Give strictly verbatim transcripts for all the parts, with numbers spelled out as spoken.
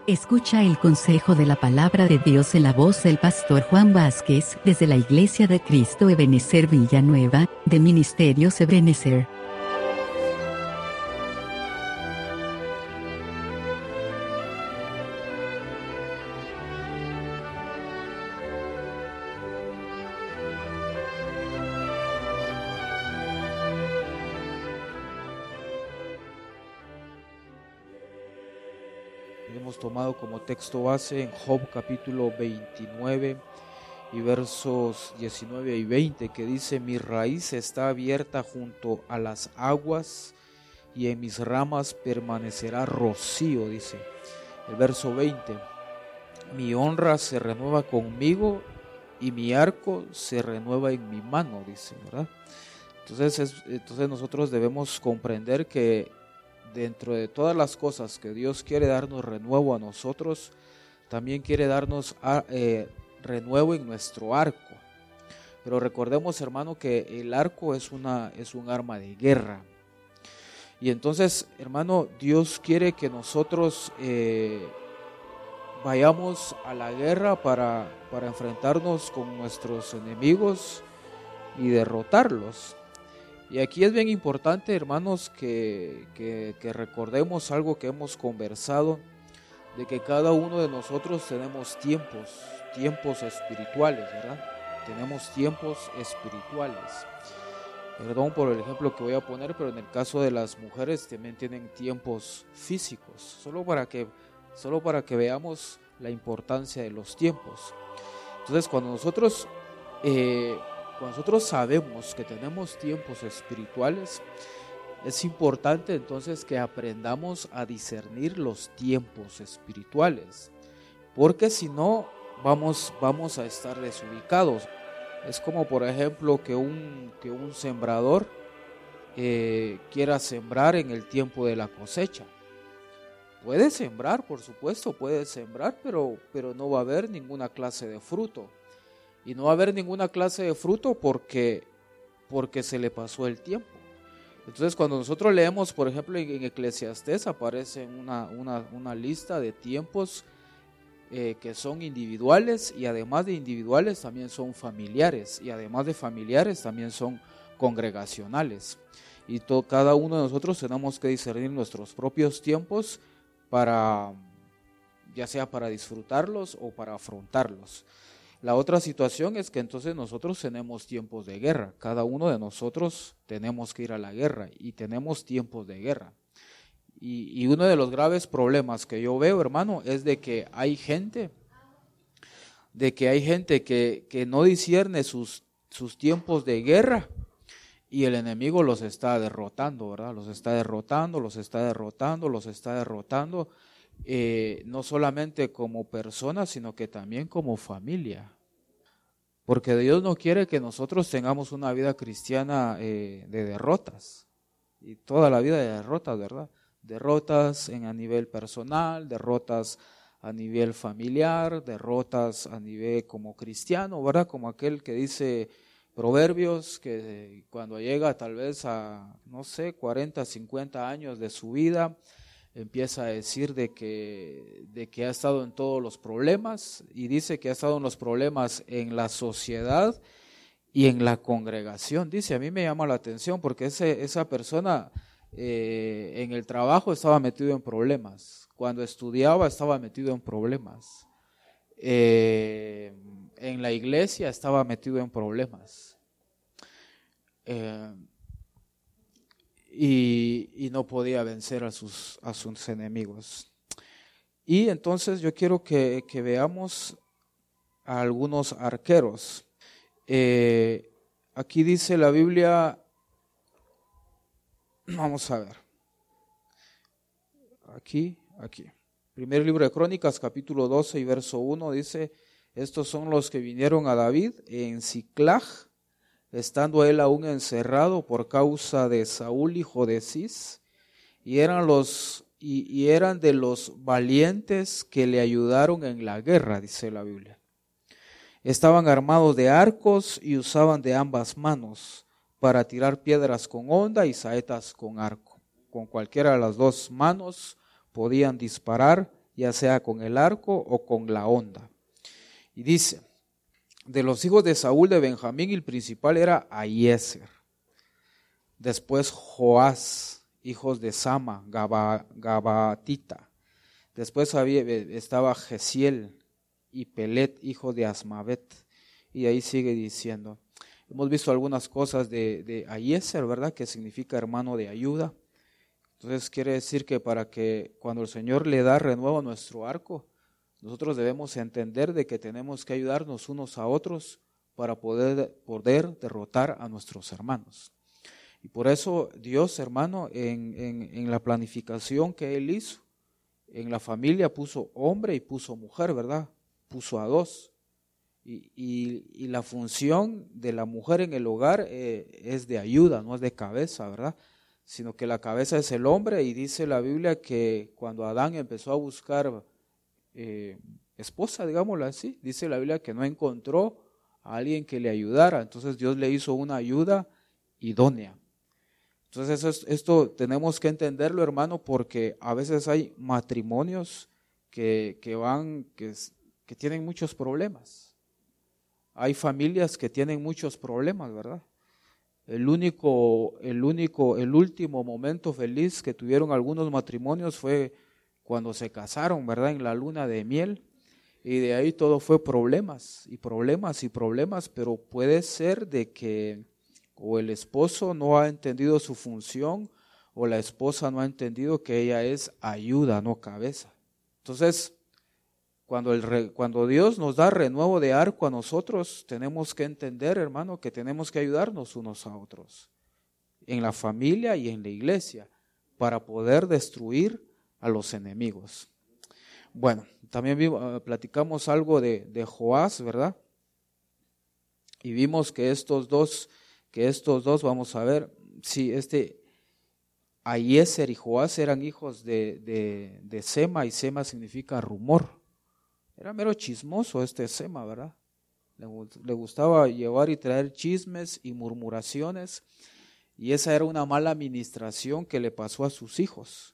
Escucha el consejo de la palabra de Dios en la voz del pastor Juan Vázquez, desde la Iglesia de Cristo Ebenezer Villanueva, de Ministerios Ebenezer. Hemos tomado como texto base en Job capítulo veintinueve y versos diecinueve y veinte, que dice: mi raíz está abierta junto a las aguas y en mis ramas permanecerá rocío, dice el verso veinte. Mi honra se renueva conmigo y mi arco se renueva en mi mano, dice, ¿verdad? Entonces, es, entonces nosotros debemos comprender que dentro de todas las cosas que Dios quiere darnos renuevo a nosotros, también quiere darnos eh, renuevo en nuestro arco. Pero recordemos, hermano, que el arco es, una, es un arma de guerra. Y entonces, hermano, Dios quiere que nosotros eh, vayamos a la guerra para, para enfrentarnos con nuestros enemigos y derrotarlos. Y aquí es bien importante, hermanos, que, que, que recordemos algo que hemos conversado, de que cada uno de nosotros tenemos tiempos, tiempos espirituales, ¿verdad? Tenemos tiempos espirituales. Perdón por el ejemplo que voy a poner, pero en el caso de las mujeres también tienen tiempos físicos, solo para que, solo para que veamos la importancia de los tiempos. Entonces, cuando nosotros... Eh, Cuando nosotros sabemos que tenemos tiempos espirituales, es importante entonces que aprendamos a discernir los tiempos espirituales, porque si no vamos, vamos a estar desubicados. Es como, por ejemplo, que un, que un sembrador eh, quiera sembrar en el tiempo de la cosecha. Puede sembrar, por supuesto, puede sembrar, pero, pero no va a haber ninguna clase de fruto. Y no va a haber ninguna clase de fruto porque, porque se le pasó el tiempo. Entonces, cuando nosotros leemos, por ejemplo, en, en Eclesiastés aparece una, una, una lista de tiempos eh, que son individuales, y además de individuales también son familiares, y además de familiares también son congregacionales. Y todo, cada uno de nosotros tenemos que discernir nuestros propios tiempos para, ya sea para disfrutarlos o para afrontarlos. La otra situación es que entonces nosotros tenemos tiempos de guerra. Cada uno de nosotros tenemos que ir a la guerra y tenemos tiempos de guerra. Y, y uno de los graves problemas que yo veo, hermano, es de que hay gente, de que hay gente que, que no discierne sus, sus tiempos de guerra y el enemigo los está derrotando, ¿verdad? Los está derrotando, los está derrotando, los está derrotando. Eh, no solamente como personas, sino que también como familia, porque Dios no quiere que nosotros tengamos una vida cristiana eh, de derrotas, y toda la vida de derrotas, ¿verdad? Derrotas en, a nivel personal, derrotas a nivel familiar, derrotas a nivel como cristiano, ¿verdad? Como aquel que dice Proverbios, que cuando llega tal vez a, no sé, cuarenta, cincuenta años de su vida, empieza a decir de que, de que ha estado en todos los problemas, y dice que ha estado en los problemas en la sociedad y en la congregación. Dice, a mí me llama la atención porque ese, esa persona eh, en el trabajo estaba metido en problemas, cuando estudiaba estaba metido en problemas, eh, en la iglesia estaba metido en problemas. Eh, Y, y no podía vencer a sus, a sus enemigos. Y entonces yo quiero que, que veamos a algunos arqueros. Eh, aquí dice la Biblia, vamos a ver, aquí, aquí. Primer libro de Crónicas, capítulo doce y verso uno, dice: estos son los que vinieron a David en Siclag, estando él aún encerrado por causa de Saúl, hijo de Cis, y eran los y, y eran de los valientes que le ayudaron en la guerra, dice la Biblia. Estaban armados de arcos y usaban de ambas manos para tirar piedras con honda y saetas con arco. Con cualquiera de las dos manos podían disparar ya sea con el arco o con la honda. Y dice, de los hijos de Saúl de Benjamín, el principal era Ahiezer. Después Joás, hijos de Sama, Gaba, Gabatita. Después había, estaba Gesiel y Pelet, hijo de Asmavet. Y ahí sigue diciendo. Hemos visto algunas cosas de, de Ahiezer, ¿verdad? Que significa hermano de ayuda. Entonces quiere decir que para que cuando el Señor le da renuevo a nuestro arco, nosotros debemos entender de que tenemos que ayudarnos unos a otros para poder, poder derrotar a nuestros hermanos. Y por eso Dios, hermano, en, en, en la planificación que Él hizo, en la familia puso hombre y puso mujer, ¿verdad? Puso a dos. Y, y, y la función de la mujer en el hogar eh, es de ayuda, no es de cabeza, ¿verdad? Sino que la cabeza es el hombre, y dice la Biblia que cuando Adán empezó a buscar eh, esposa, digámoslo así, dice la Biblia que no encontró a alguien que le ayudara, entonces Dios le hizo una ayuda idónea. Entonces eso es, esto tenemos que entenderlo, hermano, porque a veces hay matrimonios que, que van, que, que tienen muchos problemas. Hay familias que tienen muchos problemas, ¿verdad? El único, el único, el último momento feliz que tuvieron algunos matrimonios fue cuando se casaron, ¿verdad? En la luna de miel, y de ahí todo fue problemas y problemas y problemas, pero puede ser de que o el esposo no ha entendido su función o la esposa no ha entendido que ella es ayuda, no cabeza. Entonces, Cuando, el, cuando Dios nos da renuevo de arco a nosotros, tenemos que entender, hermano, que tenemos que ayudarnos unos a otros, en la familia y en la iglesia, para poder destruir a los enemigos. Bueno, también vimos, uh, platicamos algo de, de Joás, ¿verdad? Y vimos que estos dos, que estos dos, vamos a ver, sí, este Ahiezer y Joás eran hijos de, de, de Sema, y Sema significa rumor. Era mero chismoso este Sema, ¿verdad? Le, le gustaba llevar y traer chismes y murmuraciones, y esa era una mala administración que le pasó a sus hijos,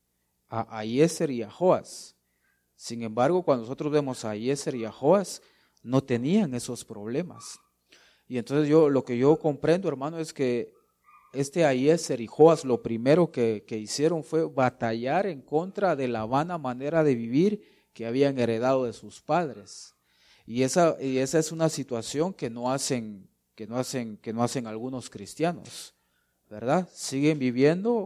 a Ahiezer y a Joás. Sin embargo, cuando nosotros vemos a Ahiezer y a Joás, no tenían esos problemas. Y entonces yo lo que yo comprendo, hermano, es que este Ahiezer y Joás lo primero que, que hicieron fue batallar en contra de la vana manera de vivir que habían heredado de sus padres. Y esa, y esa es una situación que no hacen, que no hacen, que no hacen algunos cristianos, ¿verdad? Siguen viviendo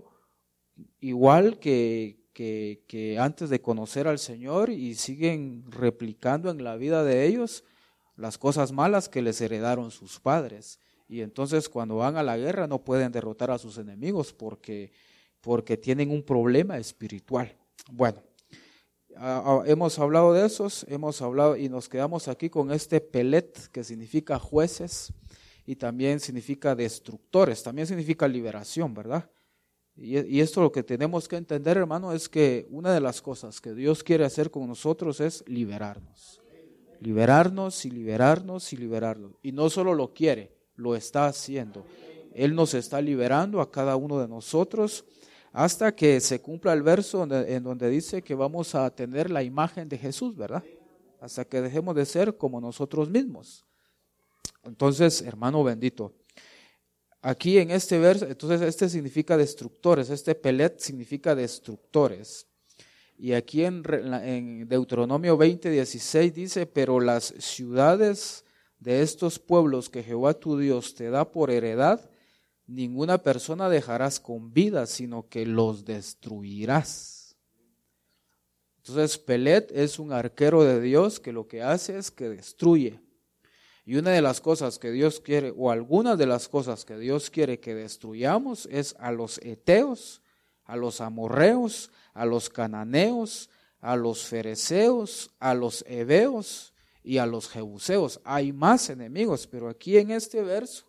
igual que, que, que antes de conocer al Señor, y siguen replicando en la vida de ellos las cosas malas que les heredaron sus padres. Y entonces cuando van a la guerra no pueden derrotar a sus enemigos porque, porque tienen un problema espiritual. Bueno, Uh, hemos hablado de esos, hemos hablado y nos quedamos aquí con este Pelet, que significa jueces y también significa destructores, también significa liberación, ¿verdad? Y, y esto lo que tenemos que entender, hermano, es que una de las cosas que Dios quiere hacer con nosotros es liberarnos. Liberarnos y liberarnos y liberarnos. Y no solo lo quiere, lo está haciendo. Él nos está liberando a cada uno de nosotros, hasta que se cumpla el verso en donde dice que vamos a tener la imagen de Jesús, ¿verdad? Hasta que dejemos de ser como nosotros mismos. Entonces, hermano bendito, aquí en este verso, entonces este significa destructores, este Pelet significa destructores. Y aquí en, en Deuteronomio veinte, dieciséis dice, pero las ciudades de estos pueblos que Jehová tu Dios te da por heredad, ninguna persona dejarás con vida, sino que los destruirás. Entonces Pelet es un arquero de Dios que lo que hace es que destruye. Y una de las cosas que Dios quiere, o algunas de las cosas que Dios quiere que destruyamos, es a los heteos, a los amorreos, a los cananeos, a los fereceos, a los heveos y a los jebuseos. Hay más enemigos, pero aquí en este verso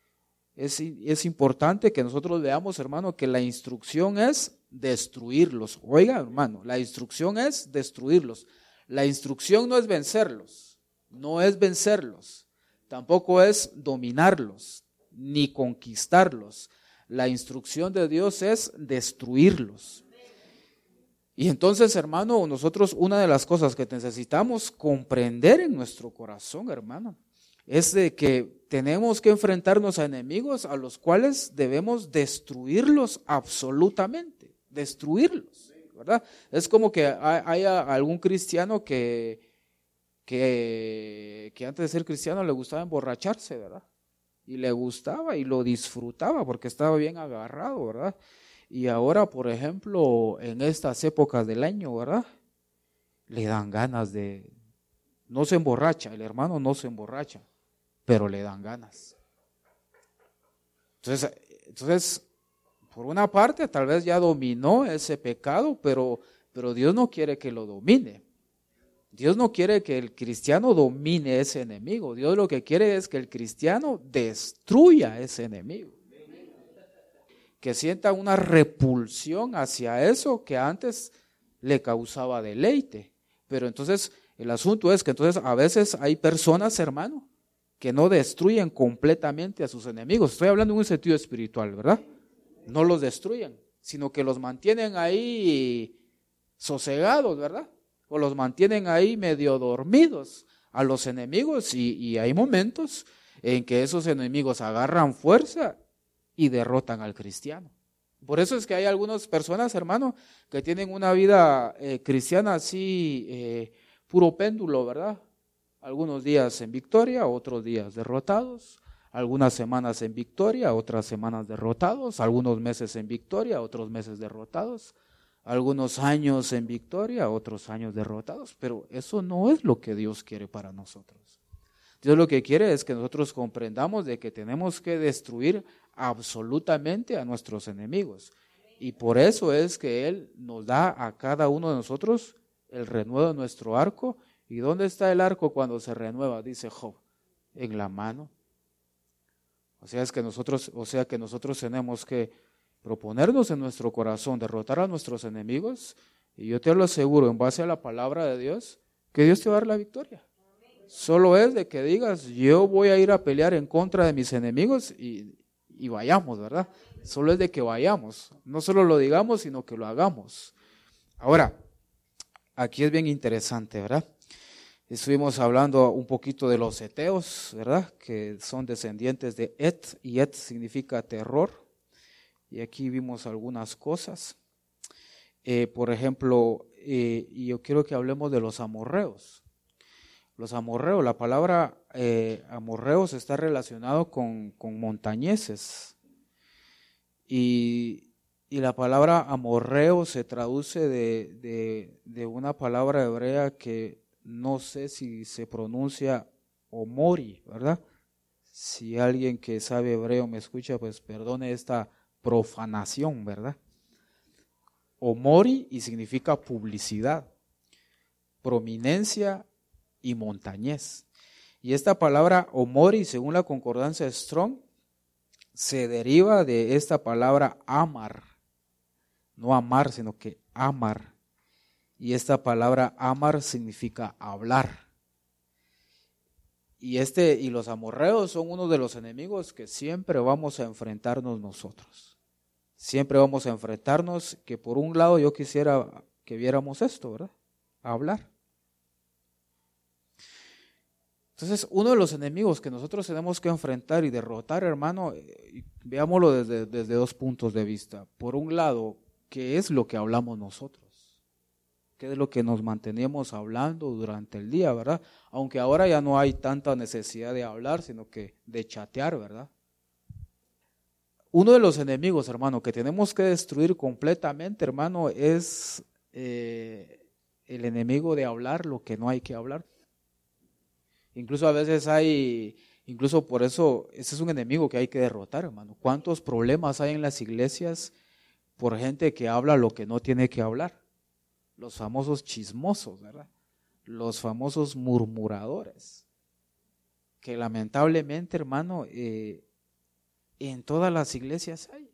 Es, es importante que nosotros veamos, hermano, que la instrucción es destruirlos. Oiga, hermano, la instrucción es destruirlos. La instrucción no es vencerlos, no es vencerlos, tampoco es dominarlos, ni conquistarlos. La instrucción de Dios es destruirlos. Y entonces, hermano, nosotros una de las cosas que necesitamos comprender en nuestro corazón, hermano, es de que tenemos que enfrentarnos a enemigos a los cuales debemos destruirlos absolutamente, destruirlos, ¿verdad? Es como que haya algún cristiano que, que, que antes de ser cristiano le gustaba emborracharse, ¿verdad? Y le gustaba y lo disfrutaba porque estaba bien agarrado, ¿verdad? Y ahora, por ejemplo, en estas épocas del año, ¿verdad? Le dan ganas de, no se emborracha, el hermano no se emborracha, pero le dan ganas. Entonces, entonces, por una parte, tal vez ya dominó ese pecado, pero, pero Dios no quiere que lo domine. Dios no quiere que el cristiano domine ese enemigo. Dios lo que quiere es que el cristiano destruya ese enemigo. Que sienta una repulsión hacia eso que antes le causaba deleite. Pero entonces el asunto es que entonces a veces hay personas, hermano, que no destruyen completamente a sus enemigos. Estoy hablando en un sentido espiritual, ¿verdad? No los destruyen, sino que los mantienen ahí sosegados, ¿verdad? O los mantienen ahí medio dormidos a los enemigos y, y hay momentos en que esos enemigos agarran fuerza y derrotan al cristiano. Por eso es que hay algunas personas, hermano, que tienen una vida eh, cristiana así, eh, puro péndulo, ¿verdad? Algunos días en victoria, otros días derrotados, algunas semanas en victoria, otras semanas derrotados, algunos meses en victoria, otros meses derrotados, algunos años en victoria, otros años derrotados, pero eso no es lo que Dios quiere para nosotros. Dios lo que quiere es que nosotros comprendamos de que tenemos que destruir absolutamente a nuestros enemigos. Y por eso es que Él nos da a cada uno de nosotros el renuevo de nuestro arco. ¿Y dónde está el arco cuando se renueva? Dice Job, en la mano. O sea, es que nosotros, o sea que nosotros tenemos que proponernos en nuestro corazón derrotar a nuestros enemigos. Y yo te lo aseguro, en base a la palabra de Dios, que Dios te va a dar la victoria. Solo es de que digas, yo voy a ir a pelear en contra de mis enemigos y, y vayamos, ¿verdad? Solo es de que vayamos. No solo lo digamos, sino que lo hagamos. Ahora, aquí es bien interesante, ¿verdad? Estuvimos hablando un poquito de los heteos, ¿verdad? Que son descendientes de Et, y Et significa terror. Y aquí vimos algunas cosas. Eh, por ejemplo, eh, y yo quiero que hablemos de los amorreos. Los amorreos, la palabra eh, amorreos está relacionado con, con montañeses. Y, y la palabra amorreo se traduce de, de, de una palabra hebrea que no sé si se pronuncia omori, ¿verdad? Si alguien que sabe hebreo me escucha, pues perdone esta profanación, ¿verdad? Omori y significa publicidad, prominencia y montañés. Y esta palabra omori, según la concordancia Strong, se deriva de esta palabra amar, no amar, sino que amar. Y esta palabra amar significa hablar. Y este y los amorreos son uno de los enemigos que siempre vamos a enfrentarnos nosotros. Siempre vamos a enfrentarnos, que por un lado yo quisiera que viéramos esto, ¿verdad? Hablar. Entonces, uno de los enemigos que nosotros tenemos que enfrentar y derrotar, hermano, eh, veámoslo desde, desde dos puntos de vista. Por un lado, ¿qué es lo que hablamos nosotros? ¿Qué es lo que nos mantenemos hablando durante el día, verdad? Aunque ahora ya no hay tanta necesidad de hablar, sino que de chatear, ¿verdad? Uno de los enemigos, hermano, que tenemos que destruir completamente, hermano, es eh, el enemigo de hablar lo que no hay que hablar. Incluso a veces hay, incluso por eso, ese es un enemigo que hay que derrotar, hermano. ¿Cuántos problemas hay en las iglesias por gente que habla lo que no tiene que hablar? Los famosos chismosos, ¿verdad? Los famosos murmuradores, que lamentablemente, hermano, eh, en todas las iglesias hay.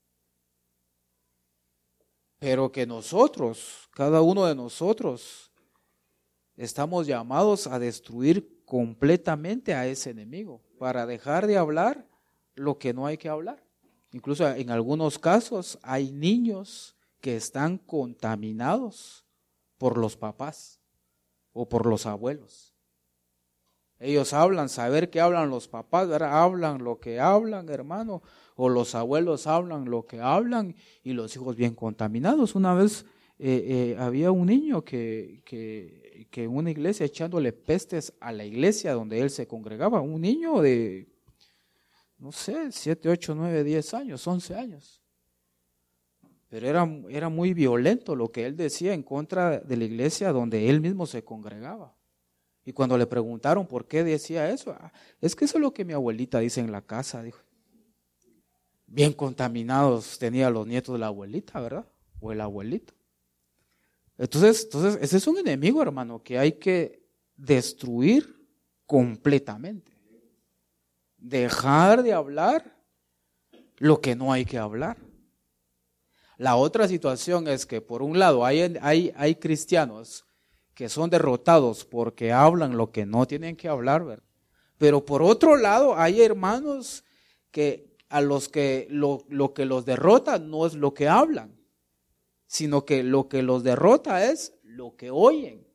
Pero que nosotros, cada uno de nosotros, estamos llamados a destruir completamente a ese enemigo, para dejar de hablar lo que no hay que hablar. Incluso en algunos casos hay niños que están contaminados por los papás o por los abuelos. Ellos hablan, saber que hablan los papás, ¿verdad? Hablan lo que hablan, hermano, o los abuelos hablan lo que hablan y los hijos bien contaminados. Una vez eh, eh, había un niño que, que, que en una iglesia echándole pestes a la iglesia donde él se congregaba, un niño de, no sé, siete, ocho, nueve, diez años, once años. Pero era, era muy violento lo que él decía en contra de la iglesia donde él mismo se congregaba. Y cuando le preguntaron por qué decía eso, ah, es que eso es lo que mi abuelita dice en la casa, dijo. Bien contaminados tenía los nietos de la abuelita, ¿verdad? O el abuelito. Entonces, entonces ese es un enemigo, hermano, que hay que destruir completamente. Dejar de hablar lo que no hay que hablar. La otra situación es que por un lado hay, hay, hay cristianos que son derrotados porque hablan lo que no tienen que hablar, ¿verdad? Pero por otro lado hay hermanos que a los que lo, lo que los derrota no es lo que hablan, sino que lo que los derrota es lo que oyen.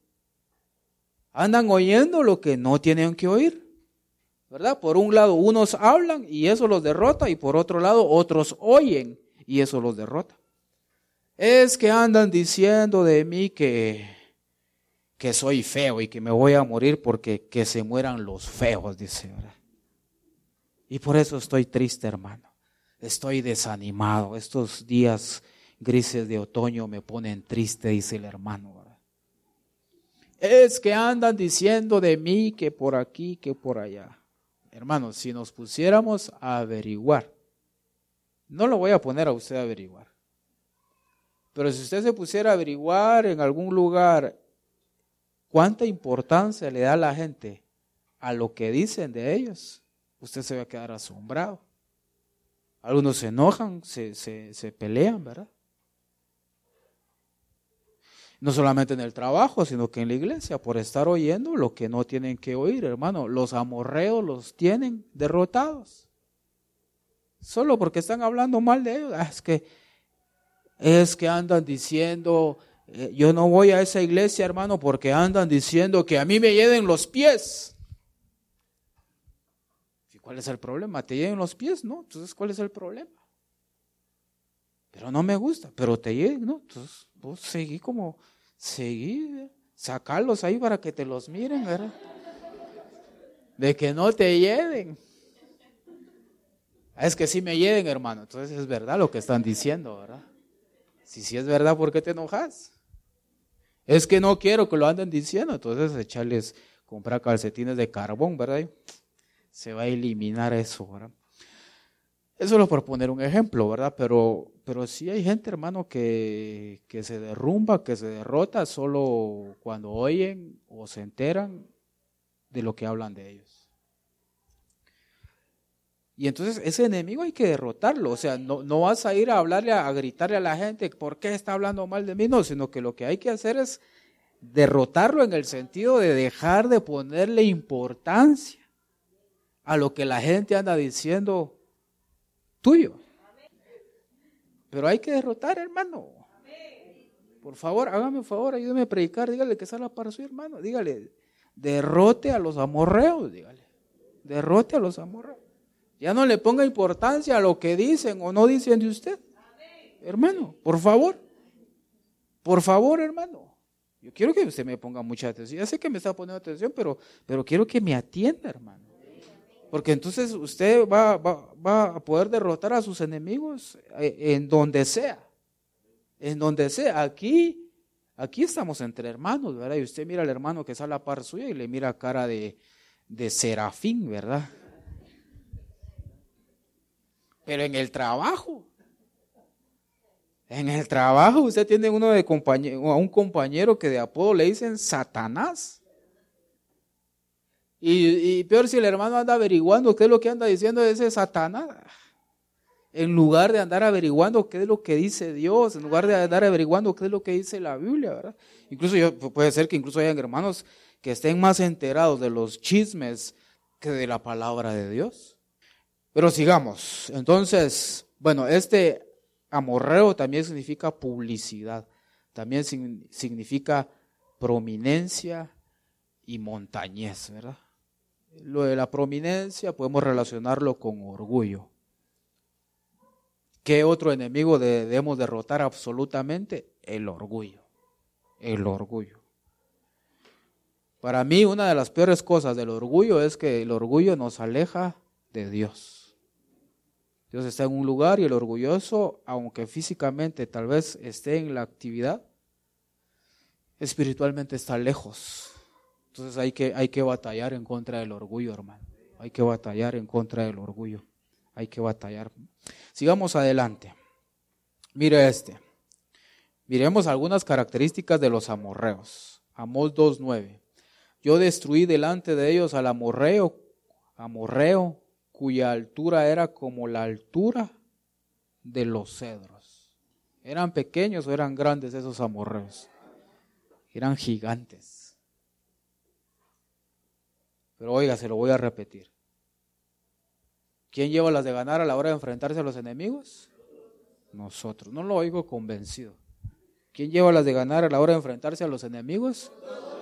Andan oyendo lo que no tienen que oír, ¿verdad? Por un lado unos hablan y eso los derrota, y por otro lado otros oyen y eso los derrota. Es que andan diciendo de mí que que soy feo y que me voy a morir porque que se mueran los feos, dice, ¿verdad? Y por eso estoy triste, hermano. Estoy desanimado. Estos días grises de otoño me ponen triste, dice el hermano, ¿verdad? Es que andan diciendo de mí que por aquí, que por allá. Hermanos, si nos pusiéramos a averiguar, no lo voy a poner a usted a averiguar, pero si usted se pusiera a averiguar en algún lugar cuánta importancia le da la gente a lo que dicen de ellos, usted se va a quedar asombrado. Algunos se enojan, se, se, se pelean, ¿verdad? No solamente en el trabajo, sino que en la iglesia, por estar oyendo lo que no tienen que oír, hermano. Los amorreos los tienen derrotados. Solo porque están hablando mal de ellos. Ah, es que, es que andan diciendo... Yo no voy a esa iglesia, hermano, porque andan diciendo que a mí me hieden los pies. ¿Y cuál es el problema? ¿Te hieden los pies? No, entonces ¿cuál es el problema? Pero no me gusta, pero te hieden, ¿no? Entonces vos seguí como, seguí, ¿eh? Sacarlos ahí para que te los miren, ¿verdad? De que no te hieden. Es que sí me hieden, hermano, entonces es verdad lo que están diciendo, ¿verdad? Si sí es verdad, ¿por qué te enojas? Es que no quiero que lo anden diciendo, entonces echarles, comprar calcetines de carbón, ¿verdad? Se va a eliminar eso, ¿verdad? Eso es por poner un ejemplo, ¿verdad? Pero, pero sí hay gente, hermano, que, que se derrumba, que se derrota solo cuando oyen o se enteran de lo que hablan de ellos. Y entonces ese enemigo hay que derrotarlo, o sea, no, no vas a ir a hablarle, a gritarle a la gente, ¿por qué está hablando mal de mí? No, sino que lo que hay que hacer es derrotarlo en el sentido de dejar de ponerle importancia a lo que la gente anda diciendo tuyo. Pero hay que derrotar, hermano. Por favor, hágame un favor, ayúdeme a predicar, dígale que salga para su hermano, dígale, derrote a los amorreos, dígale, derrote a los amorreos. Ya no le ponga importancia a lo que dicen o no dicen de usted. Hermano, por favor. Por favor, hermano. Yo quiero que usted me ponga mucha atención. Ya sé que me está poniendo atención, pero, pero quiero que me atienda, hermano. Porque entonces usted va, va, va a poder derrotar a sus enemigos en donde sea. En donde sea. Aquí, aquí estamos entre hermanos, ¿verdad? Y usted mira al hermano que está a la par suya y le mira cara de, de serafín, ¿verdad? Pero en el trabajo, en el trabajo usted tiene uno de compañero, a un compañero que de apodo le dicen Satanás. Y, y peor si el hermano anda averiguando qué es lo que anda diciendo ese Satanás. En lugar de andar averiguando qué es lo que dice Dios, en lugar de andar averiguando qué es lo que dice la Biblia, ¿verdad? Incluso yo, puede ser que incluso hayan hermanos que estén más enterados de los chismes que de la palabra de Dios. Pero sigamos. Entonces, bueno, este, amorreo también significa publicidad, también significa prominencia y montañez, ¿verdad? Lo de la prominencia podemos relacionarlo con orgullo. ¿Qué otro enemigo debemos derrotar absolutamente? El orgullo, el orgullo. Para mí, una de las peores cosas del orgullo es que el orgullo nos aleja de Dios. Dios está en un lugar y el orgulloso, aunque físicamente tal vez esté en la actividad, espiritualmente está lejos. Entonces hay que, hay que batallar en contra del orgullo, hermano. Hay que batallar en contra del orgullo. Hay que batallar. Sigamos adelante. Mire este. Miremos algunas características de los amorreos. Amós dos nueve. Yo destruí delante de ellos al amorreo, amorreo, cuya altura era como la altura de los cedros. ¿Eran pequeños o eran grandes esos amorreos? Eran gigantes. Pero oiga, se lo voy a repetir. ¿Quién lleva las de ganar a la hora de enfrentarse a los enemigos? Nosotros. No lo oigo convencido. ¿Quién lleva las de ganar a la hora de enfrentarse a los enemigos?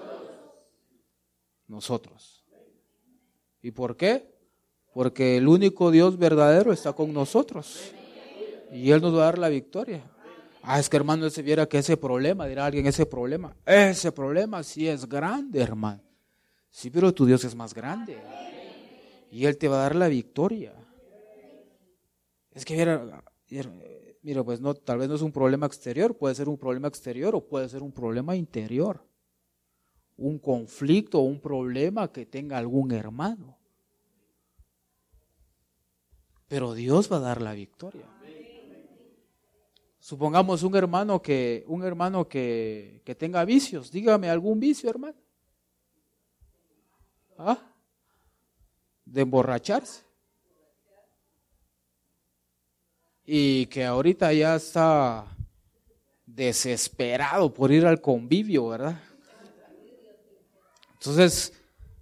Nosotros. ¿Y por qué? Porque el único Dios verdadero está con nosotros. Y Él nos va a dar la victoria. Ah, es que hermano, se viera que ese problema, dirá alguien, ese problema, ese problema sí es grande, hermano. Sí, pero tu Dios es más grande. Y Él te va a dar la victoria. Es que mira, mira, pues no, tal vez no es un problema exterior, puede ser un problema exterior o puede ser un problema interior. Un conflicto o un problema que tenga algún hermano. Pero Dios va a dar la victoria. Supongamos un hermano que, un hermano que, que tenga vicios. Dígame algún vicio, hermano. ¿Ah? De emborracharse. Y que ahorita ya está desesperado por ir al convivio, ¿verdad? Entonces,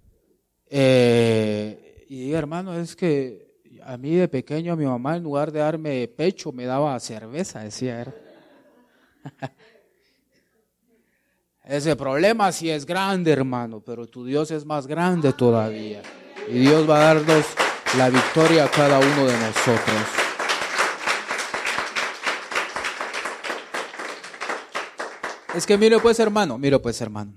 eh, y diga, hermano, es que a mí de pequeño mi mamá en lugar de darme pecho me daba cerveza, decía. Era. Ese problema sí es grande, hermano, pero tu Dios es más grande todavía. Y Dios va a darnos la victoria a cada uno de nosotros. Es que mire pues, hermano, mire pues, hermano.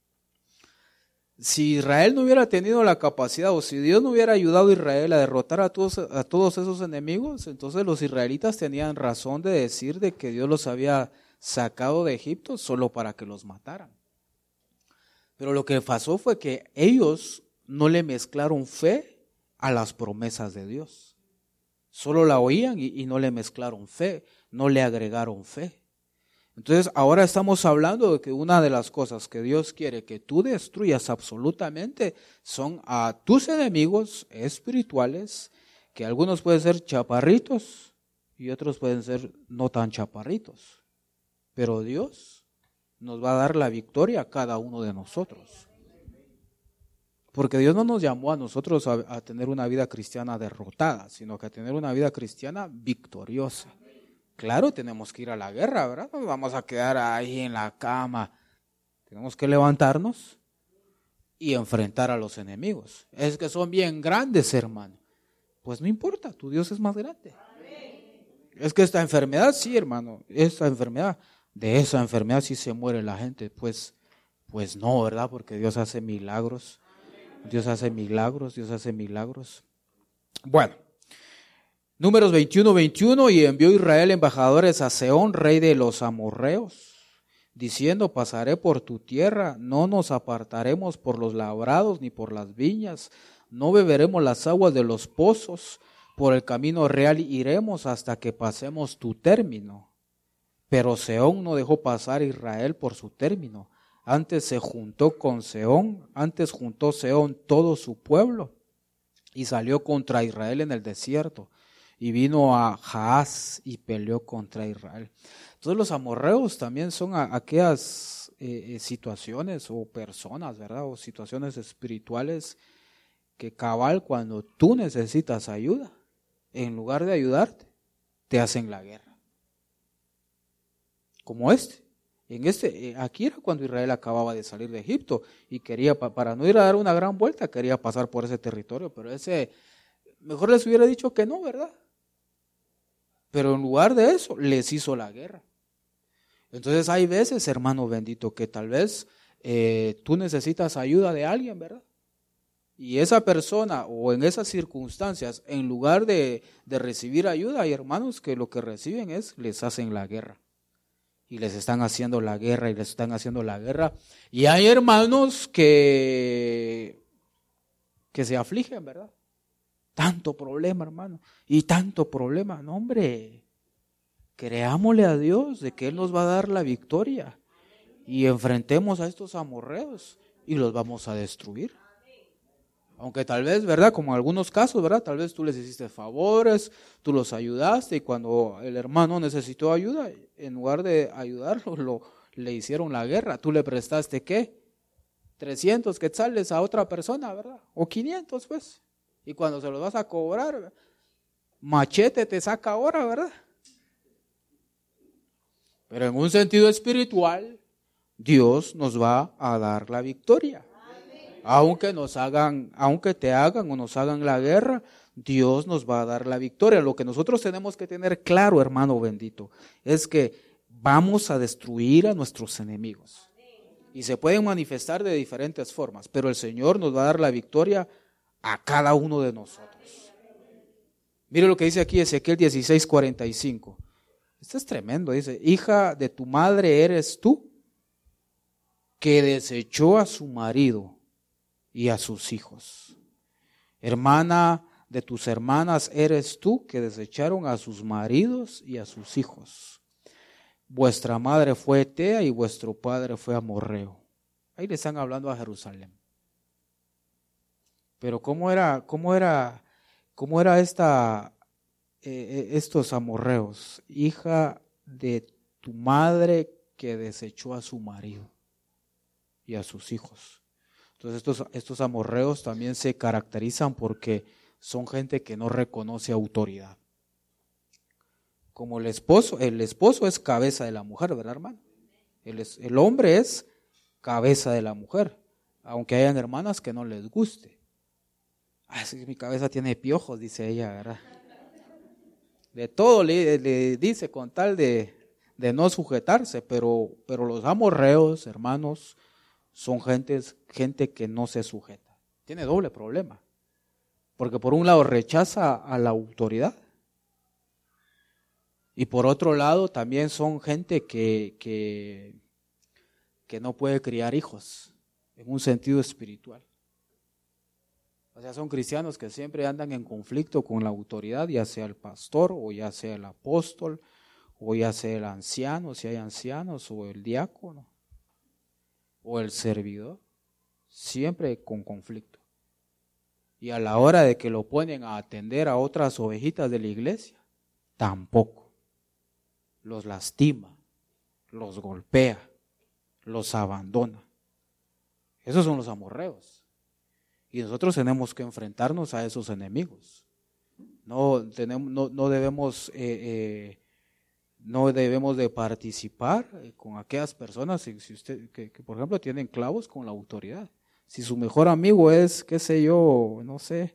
Si Israel no hubiera tenido la capacidad o si Dios no hubiera ayudado a Israel a derrotar a todos, a todos esos enemigos, entonces los israelitas tenían razón de decir de que Dios los había sacado de Egipto solo para que los mataran. Pero lo que pasó fue que ellos no le mezclaron fe a las promesas de Dios. Solo la oían y, y no le mezclaron fe, no le agregaron fe. Entonces ahora estamos hablando de que una de las cosas que Dios quiere que tú destruyas absolutamente son a tus enemigos espirituales, que algunos pueden ser chaparritos y otros pueden ser no tan chaparritos. Pero Dios nos va a dar la victoria a cada uno de nosotros. Porque Dios no nos llamó a nosotros a, a tener una vida cristiana derrotada, sino que a tener una vida cristiana victoriosa. Claro, tenemos que ir a la guerra, ¿verdad? No vamos a quedar ahí en la cama. Tenemos que levantarnos y enfrentar a los enemigos. Es que son bien grandes, hermano. Pues no importa, tu Dios es más grande. Es que esta enfermedad, sí, hermano, esta enfermedad, de esa enfermedad sí se muere la gente. Pues, pues no, ¿verdad? Porque Dios hace milagros. Dios hace milagros, Dios hace milagros. Bueno. Números veintiuno, veintiuno, y envió Israel embajadores a Sehón, rey de los amorreos, diciendo, pasaré por tu tierra, no nos apartaremos por los labrados ni por las viñas, no beberemos las aguas de los pozos, por el camino real iremos hasta que pasemos tu término. Pero Sehón no dejó pasar a Israel por su término, antes se juntó con Sehón, antes juntó Sehón todo su pueblo, y salió contra Israel en el desierto. Y vino a Jaaz y peleó contra Israel. Entonces los amorreos también son a, aquellas eh, situaciones o personas, ¿verdad? O situaciones espirituales que cabal cuando tú necesitas ayuda, en lugar de ayudarte, te hacen la guerra. como este. En este, aquí era cuando Israel acababa de salir de Egipto y quería, para no ir a dar una gran vuelta, quería pasar por ese territorio, pero ese, mejor les hubiera dicho que no, ¿verdad? Pero en lugar de eso, les hizo la guerra. Entonces hay veces, hermano bendito, que tal vez eh, tú necesitas ayuda de alguien, ¿verdad? Y esa persona o en esas circunstancias, en lugar de, de recibir ayuda, hay hermanos que lo que reciben es, les hacen la guerra. Y les están haciendo la guerra y les están haciendo la guerra. Y hay hermanos que, que se afligen, ¿verdad? Tanto problema, hermano. Y tanto problema. No, hombre, creámosle a Dios de que Él nos va a dar la victoria. Y enfrentemos a estos amorreos y los vamos a destruir. Aunque tal vez, ¿verdad? Como en algunos casos, ¿verdad? Tal vez tú les hiciste favores, tú los ayudaste y cuando el hermano necesitó ayuda, en lugar de ayudarlo, lo, le hicieron la guerra. Tú le prestaste, ¿qué? trescientos quetzales a otra persona, ¿verdad? O quinientos, pues. Y cuando se los vas a cobrar, machete te saca ahora, ¿verdad? Pero en un sentido espiritual, Dios nos va a dar la victoria. Aunque nos hagan, aunque te hagan o nos hagan la guerra, Dios nos va a dar la victoria. Lo que nosotros tenemos que tener claro, hermano bendito, es que vamos a destruir a nuestros enemigos. Y se pueden manifestar de diferentes formas, pero el Señor nos va a dar la victoria a cada uno de nosotros. Mire lo que dice aquí Ezequiel dieciséis cuarenta y cinco. Esto es tremendo, dice, hija de tu madre eres tú, que desechó a su marido y a sus hijos. Hermana de tus hermanas eres tú, que desecharon a sus maridos y a sus hijos. Vuestra madre fue Etea y vuestro padre fue amorreo. Ahí le están hablando a Jerusalén. Pero cómo era, cómo era, cómo era esta, eh, estos amorreos, hija de tu madre que desechó a su marido y a sus hijos. Entonces estos, estos amorreos también se caracterizan porque son gente que no reconoce autoridad. Como el esposo, el esposo es cabeza de la mujer, ¿verdad, hermano? El, es, el hombre es cabeza de la mujer, aunque hayan hermanas que no les guste. Ah, sí, mi cabeza tiene piojos, dice ella, ¿verdad? De todo le, le dice con tal de, de no sujetarse, pero, pero los amorreos, hermanos, son gente, gente que no se sujeta. Tiene doble problema. Porque por un lado rechaza a la autoridad. Y por otro lado también son gente que, que, que no puede criar hijos en un sentido espiritual. O sea, son cristianos que siempre andan en conflicto con la autoridad, ya sea el pastor o ya sea el apóstol o ya sea el anciano, si hay ancianos, o el diácono o el servidor, siempre con conflicto. Y a la hora de que lo ponen a atender a otras ovejitas de la iglesia, tampoco. Los lastima, los golpea, los abandona. Esos son los amorreos. Y nosotros tenemos que enfrentarnos a esos enemigos. No, tenemos, no, no debemos... Eh, eh, No debemos de participar con aquellas personas si, si usted, que, que, por ejemplo, tienen clavos con la autoridad. Si su mejor amigo es, qué sé yo, no sé,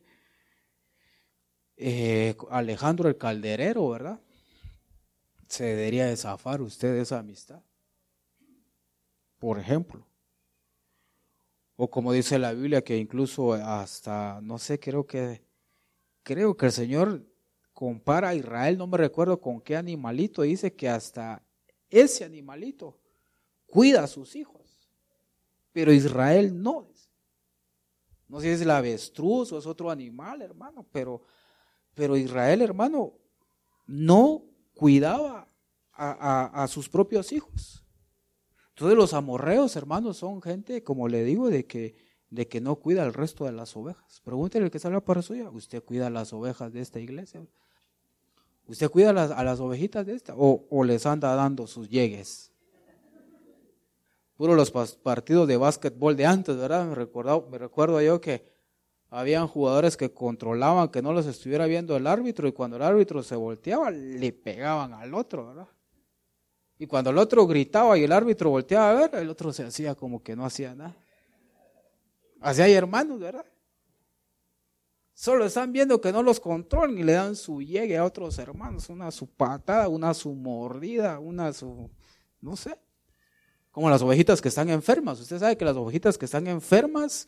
eh, Alejandro el Calderero, ¿verdad? Se debería de zafar usted de esa amistad, por ejemplo. O como dice la Biblia, que incluso hasta, no sé, creo que, creo que el Señor compara a Israel, no me recuerdo con qué animalito, dice que hasta ese animalito cuida a sus hijos, pero Israel no. No sé si es el avestruz o es otro animal, hermano, pero, pero Israel, hermano, no cuidaba a, a, a sus propios hijos. Entonces los amorreos, hermanos, son gente, como le digo, de que, de que no cuida al resto de las ovejas. Pregúntele al que salga para suya, ¿usted cuida las ovejas de esta iglesia? ¿Usted cuida a las, a las ovejitas de esta? ¿O, o les anda dando sus llegues? Puro los partidos de básquetbol de antes, ¿verdad? Me, recordado, me recuerdo yo que habían jugadores que controlaban que no los estuviera viendo el árbitro y cuando el árbitro se volteaba le pegaban al otro, ¿verdad? Y cuando el otro gritaba y el árbitro volteaba a ver, el otro se hacía como que no hacía nada. Así hay hermanos, ¿verdad? Solo están viendo que no los controlan y le dan su llegue a otros hermanos, una su patada, una su mordida, una su, no sé, como las ovejitas que están enfermas. Usted sabe que las ovejitas que están enfermas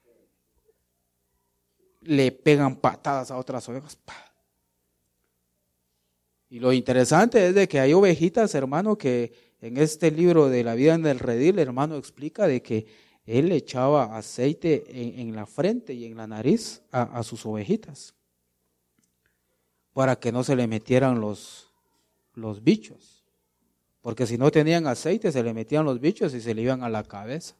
le pegan patadas a otras ovejas. Y lo interesante es de que hay ovejitas, hermano, que en este libro de la vida en el redil, hermano, explica de que él echaba aceite en, en la frente y en la nariz a, a sus ovejitas para que no se le metieran los, los bichos. Porque si no tenían aceite, se le metían los bichos y se le iban a la cabeza.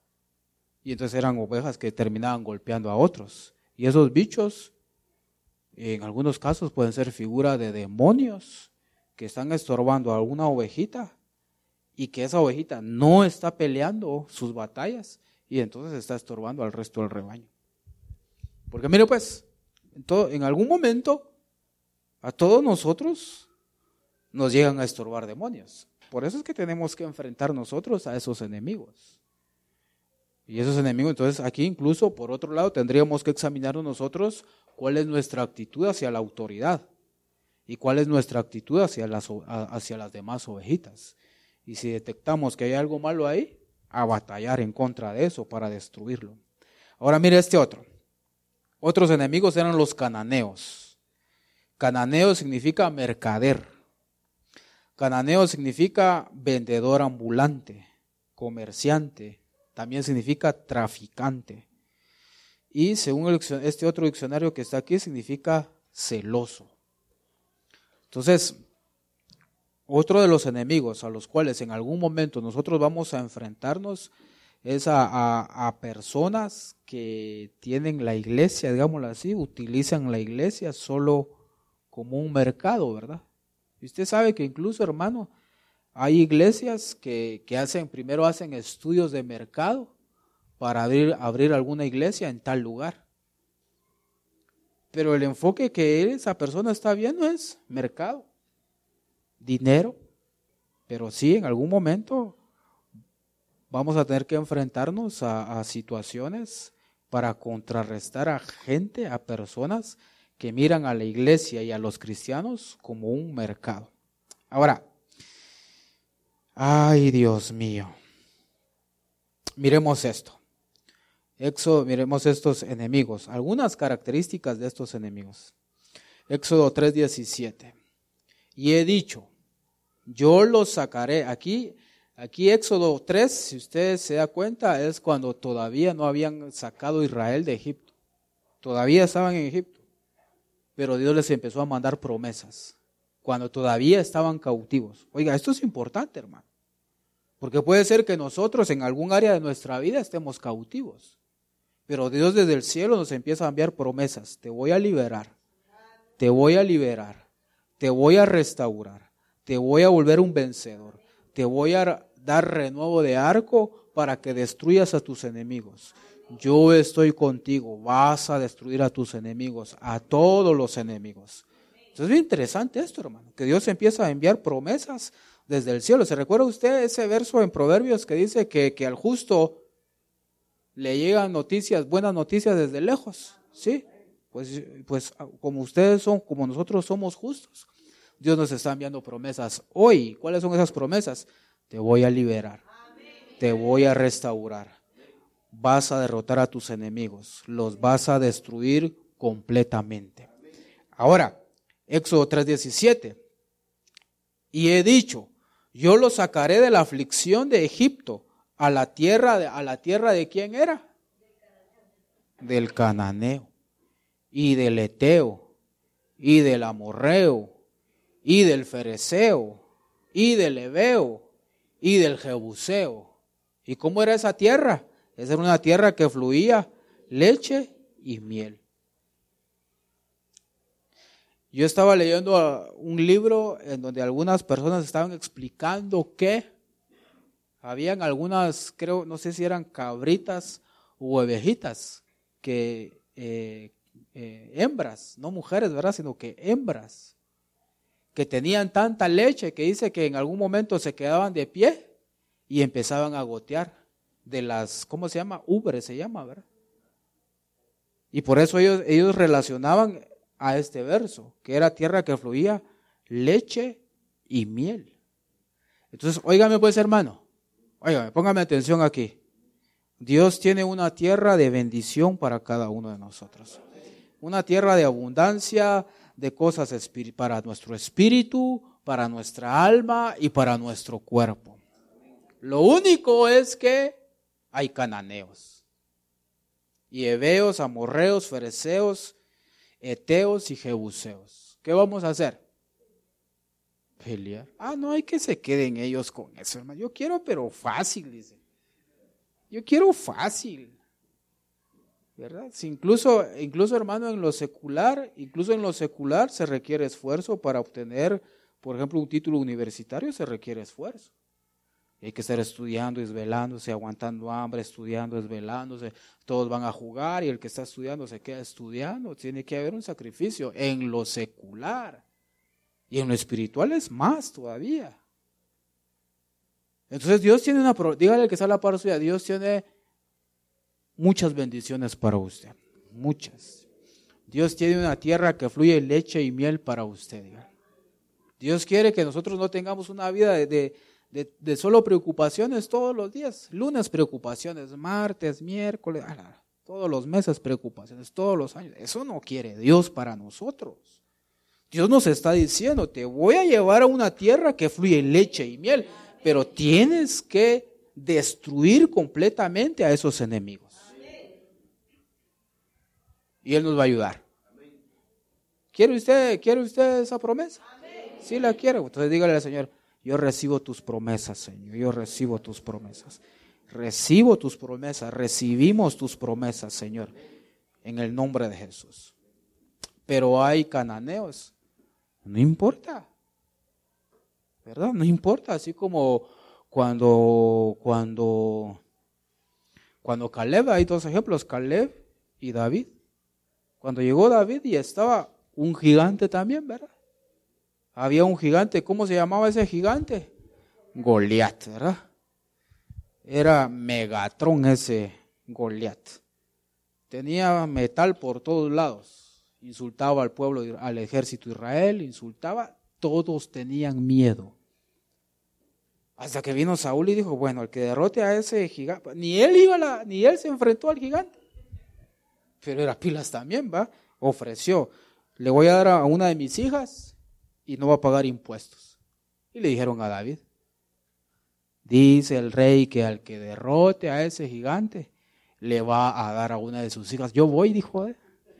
Y entonces eran ovejas que terminaban golpeando a otros. Y esos bichos, en algunos casos, pueden ser figuras de demonios que están estorbando a alguna ovejita y que esa ovejita no está peleando sus batallas y entonces está estorbando al resto del rebaño. Porque mire pues, en, todo, en algún momento a todos nosotros nos llegan a estorbar demonios. Por eso es que tenemos que enfrentar nosotros a esos enemigos. Y esos enemigos, entonces aquí incluso por otro lado tendríamos que examinarnos nosotros cuál es nuestra actitud hacia la autoridad y cuál es nuestra actitud hacia las, hacia las demás ovejitas. Y si detectamos que hay algo malo ahí, a batallar en contra de eso para destruirlo. Ahora mire este otro. Otros enemigos eran los cananeos. Cananeo significa mercader. Cananeo significa vendedor ambulante, comerciante. También significa traficante. Y según el, este otro diccionario que está aquí, significa celoso. Entonces, otro de los enemigos a los cuales en algún momento nosotros vamos a enfrentarnos es a, a, a personas que tienen la iglesia, digámoslo así, utilizan la iglesia solo como un mercado, ¿verdad? Y usted sabe que incluso, hermano, hay iglesias que, que hacen, primero hacen estudios de mercado para abrir, abrir alguna iglesia en tal lugar. Pero el enfoque que esa persona está viendo es mercado, dinero, pero sí en algún momento vamos a tener que enfrentarnos a, a situaciones para contrarrestar a gente, a personas que miran a la iglesia y a los cristianos como un mercado. Ahora, ay, Dios mío. Miremos esto. Éxodo, miremos estos enemigos. Algunas características de estos enemigos. Éxodo tres diecisiete. Y he dicho, yo los sacaré. Aquí, aquí Éxodo tres, si usted se da cuenta, es cuando todavía no habían sacado a Israel de Egipto. Todavía estaban en Egipto. Pero Dios les empezó a mandar promesas. Cuando todavía estaban cautivos. Oiga, esto es importante, hermano. Porque puede ser que nosotros en algún área de nuestra vida estemos cautivos. Pero Dios desde el cielo nos empieza a enviar promesas. Te voy a liberar. Te voy a liberar. Te voy a restaurar. Te voy a volver un vencedor. Te voy a dar renuevo de arco para que destruyas a tus enemigos. Yo estoy contigo. Vas a destruir a tus enemigos. A todos los enemigos. Entonces es bien interesante esto, hermano. Que Dios empieza a enviar promesas desde el cielo. ¿Se recuerda usted ese verso en Proverbios que dice que, que al justo le llegan noticias, buenas noticias desde lejos? Sí, pues, pues como ustedes son, como nosotros somos justos, Dios nos está enviando promesas hoy. ¿Cuáles son esas promesas? Te voy a liberar, te voy a restaurar, vas a derrotar a tus enemigos, los vas a destruir completamente. Ahora, Éxodo tres diecisiete. Y he dicho, yo los sacaré de la aflicción de Egipto a la tierra de, a la tierra de ¿quién era? Del cananeo, y del eteo, y del amorreo, y del fereceo, y del heveo, y del jebuseo. ¿Y cómo era esa tierra? Esa era una tierra que fluía leche y miel. Yo estaba leyendo un libro en donde algunas personas estaban explicando que habían algunas, creo, no sé si eran cabritas u ovejitas, que eh, eh, hembras, no mujeres, ¿verdad? Sino que hembras, que tenían tanta leche que dice que en algún momento se quedaban de pie y empezaban a gotear de las, ¿cómo se llama? Ubres se llama, ¿verdad? Y por eso ellos, ellos relacionaban a este verso, que era tierra que fluía leche y miel. Entonces, óigame pues, hermano, óigame, póngame atención aquí. Dios tiene una tierra de bendición para cada uno de nosotros. Una tierra de abundancia, de cosas espir- para nuestro espíritu, para nuestra alma y para nuestro cuerpo. Lo único es que hay cananeos, y heveos, amorreos, fereceos, eteos y jebuseos. ¿Qué vamos a hacer? Pelear. Ah, no hay que se queden ellos con eso, hermano. Yo quiero, pero fácil, dice. Yo quiero fácil. ¿Verdad? Si incluso, incluso, hermano, en lo secular, incluso en lo secular se requiere esfuerzo para obtener, por ejemplo, un título universitario, se requiere esfuerzo. Hay que estar estudiando, desvelándose, aguantando hambre, estudiando, desvelándose. Todos van a jugar y el que está estudiando se queda estudiando. Tiene que haber un sacrificio en lo secular. Y en lo espiritual es más todavía. Entonces Dios tiene una, dígale al que está a la par suya, Dios tiene muchas bendiciones para usted. Muchas. Dios tiene una tierra que fluye leche y miel para usted. Diga. Dios quiere que nosotros no tengamos una vida de... de De, de solo preocupaciones todos los días, lunes preocupaciones, martes, miércoles, todos los meses preocupaciones, todos los años. Eso no quiere Dios para nosotros. Dios nos está diciendo, te voy a llevar a una tierra que fluye leche y miel, pero tienes que destruir completamente a esos enemigos. Y Él nos va a ayudar. ¿Quiere usted, quiere usted esa promesa? Sí la quiere, entonces dígale al Señor, yo recibo tus promesas, Señor, yo recibo tus promesas. Recibo tus promesas, recibimos tus promesas, Señor, en el nombre de Jesús. Pero hay cananeos, no importa, ¿verdad? No importa, así como cuando, cuando, cuando Caleb, hay dos ejemplos, Caleb y David. Cuando llegó David y estaba un gigante también, ¿verdad? Había un gigante, ¿cómo se llamaba ese gigante? Goliat, ¿verdad? Era Megatrón ese Goliat. Tenía metal por todos lados. Insultaba al pueblo, al ejército de Israel, insultaba. Todos tenían miedo. Hasta que vino Saúl y dijo, bueno, el que derrote a ese gigante, ni él iba a la, ni él se enfrentó al gigante. Pero era pilas también, ¿va? Ofreció, le voy a dar a una de mis hijas y no va a pagar impuestos. Y le dijeron a David, dice el rey que al que derrote a ese gigante, le va a dar a una de sus hijas. Yo voy, dijo él.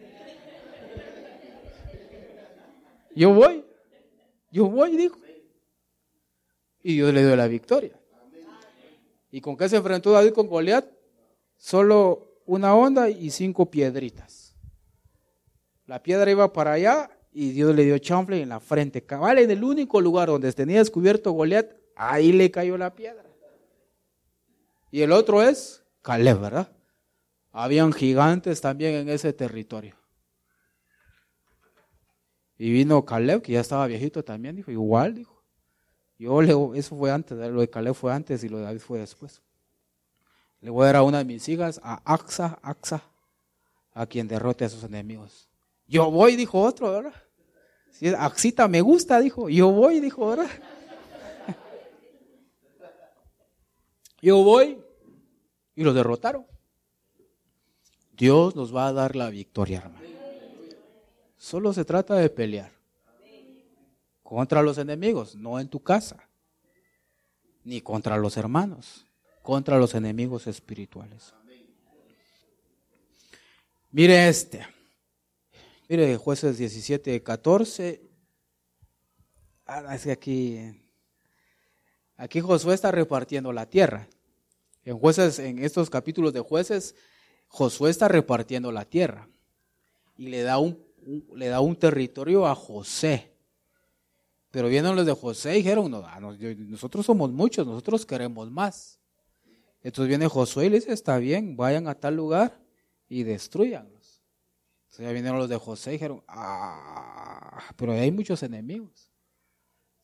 Yo voy, yo voy, dijo. Y Dios le dio la victoria. ¿Y con qué se enfrentó David con Goliat? Solo una onda y cinco piedritas. La piedra iba para allá y Dios le dio chanfle en la frente. Cabal, en el único lugar donde tenía descubierto Goliat, ahí le cayó la piedra. Y el otro es Caleb, ¿verdad? Habían gigantes también en ese territorio. Y vino Caleb, que ya estaba viejito también, dijo, igual, dijo. Yo le, eso fue antes, lo de Caleb fue antes y lo de David fue después. Le voy a dar a una de mis hijas, a Axa, Axa, a quien derrote a sus enemigos. Yo voy, dijo otro, ¿verdad? Si Axita me gusta, dijo, yo voy, dijo, ¿verdad? Yo voy y lo derrotaron. Dios nos va a dar la victoria, hermano. Solo se trata de pelear contra los enemigos, no en tu casa, ni contra los hermanos, contra los enemigos espirituales. Mire este, mire Jueces diecisiete, catorce. Ah, es que aquí, aquí Josué está repartiendo la tierra. En Jueces, en estos capítulos de Jueces, Josué está repartiendo la tierra y le da un, un le da un territorio a José. Pero vienen los de José y dijeron, no, nosotros somos muchos, nosotros queremos más. Entonces viene Josué y le dice, está bien, vayan a tal lugar y destruyanlos. Entonces ya vinieron los de José y dijeron, ah, pero hay muchos enemigos.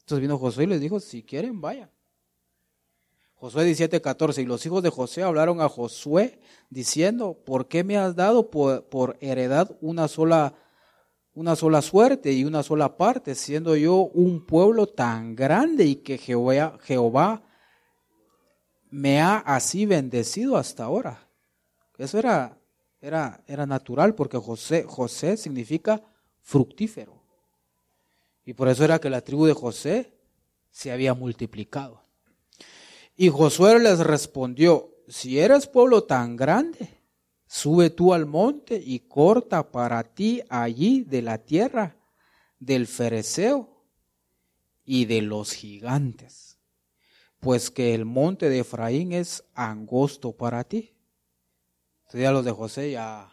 Entonces vino Josué y les dijo, si quieren, vayan. Josué diecisiete catorce, y los hijos de José hablaron a Josué diciendo, ¿por qué me has dado por, por heredad una sola, una sola suerte y una sola parte, siendo yo un pueblo tan grande y que Jehová, Jehová me ha así bendecido hasta ahora? Eso era, era, era natural, porque José, José significa fructífero. Y por eso era que la tribu de José se había multiplicado. Y Josué les respondió, si eres pueblo tan grande, sube tú al monte y corta para ti allí de la tierra del fereceo y de los gigantes, pues que el monte de Efraín es angosto para ti. Entonces ya los de José ya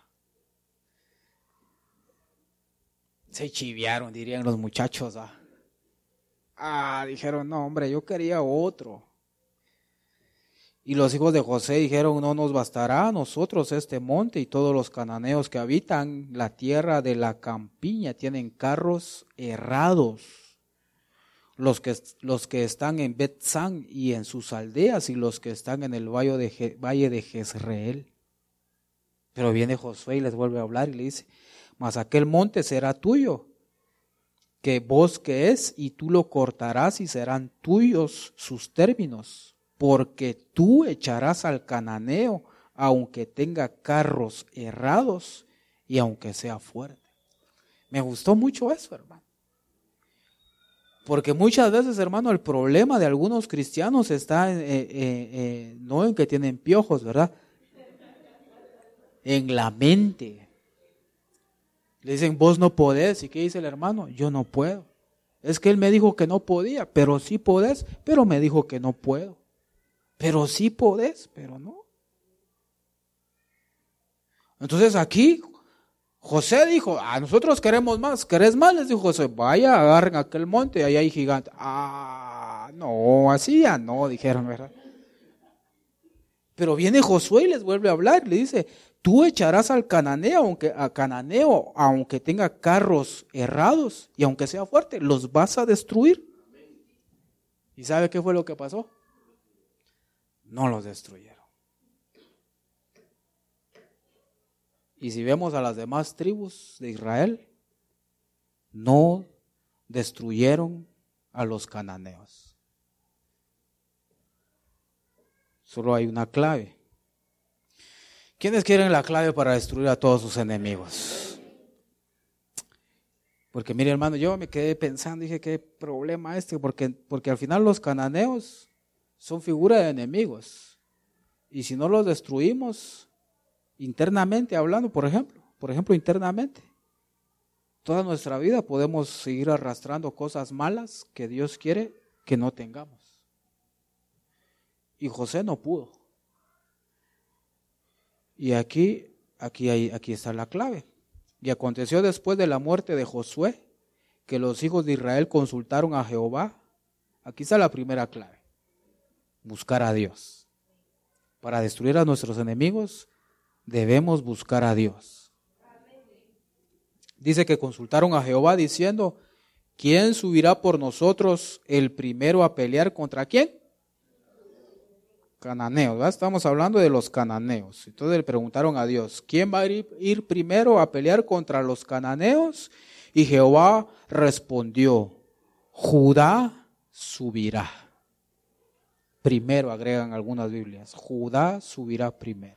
se chiviaron, dirían los muchachos. Ah, ah dijeron, no hombre, yo quería otro. Y los hijos de José dijeron, no nos bastará a nosotros este monte, y todos los cananeos que habitan la tierra de la campiña tienen carros herrados. Los que, los que están en Bet-San y en sus aldeas, y los que están en el valle de, Je, valle de Jezreel. Pero viene Josué y les vuelve a hablar y le dice, mas aquel monte será tuyo, que bosque es, y tú lo cortarás y serán tuyos sus términos. Porque tú echarás al cananeo, aunque tenga carros herrados y aunque sea fuerte. Me gustó mucho eso, hermano. Porque muchas veces, hermano, el problema de algunos cristianos está eh, eh, eh, no en que tienen piojos, ¿verdad? En la mente. Le dicen, vos no podés. ¿Y qué dice el hermano? Yo no puedo. Es que él me dijo que no podía, pero sí podés, pero me dijo que no puedo. Pero sí podés, pero no. Entonces aquí José dijo, ah, nosotros queremos más. ¿Querés más? Les dijo José, vaya, agarren aquel monte, ahí hay gigantes. Ah, no, así ya no, dijeron, ¿verdad? Pero viene Josué y les vuelve a hablar, le dice, tú echarás al cananeo, aunque a cananeo, aunque tenga carros errados y aunque sea fuerte, los vas a destruir. ¿Y sabe qué fue lo que pasó? No los destruyeron. Y si vemos a las demás tribus de Israel, no destruyeron a los cananeos. Solo hay una clave. ¿Quiénes quieren la clave para destruir a todos sus enemigos? Porque mire, hermano, yo me quedé pensando, dije, qué problema este, porque, porque al final los cananeos son figura de enemigos. Y si no los destruimos, internamente hablando, por ejemplo, por ejemplo, internamente, toda nuestra vida podemos seguir arrastrando cosas malas que Dios quiere que no tengamos. Y José no pudo. Y aquí, aquí, hay, aquí está la clave. Y aconteció después de la muerte de Josué, que los hijos de Israel consultaron a Jehová. Aquí está la primera clave. Buscar a Dios. Para destruir a nuestros enemigos, debemos buscar a Dios. Dice que consultaron a Jehová diciendo, ¿quién subirá por nosotros el primero a pelear contra quién? Cananeos, ¿verdad? Estamos hablando de los cananeos. Entonces le preguntaron a Dios, ¿quién va a ir, ir primero a pelear contra los cananeos? Y Jehová respondió, Judá subirá. Primero, agregan algunas Biblias, Judá subirá primero.